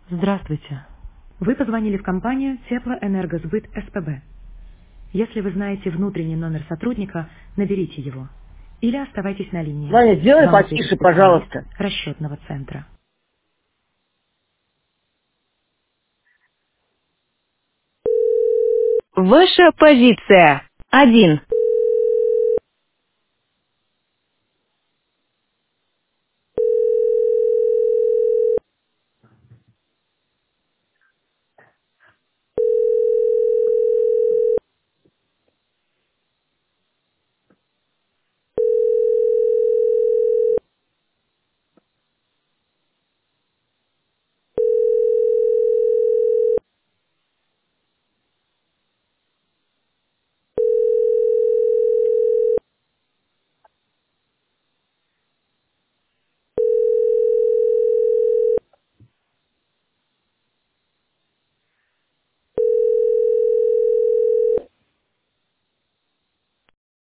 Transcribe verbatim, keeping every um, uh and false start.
Здравствуйте. Вы позвонили в компанию Теплоэнергосбыт СПБ. Если вы знаете внутренний номер сотрудника, наберите его. Или оставайтесь на линии. Ваня, сделай Вам ответит потише, специалист пожалуйста. расчетного центра. Ваша позиция. Один.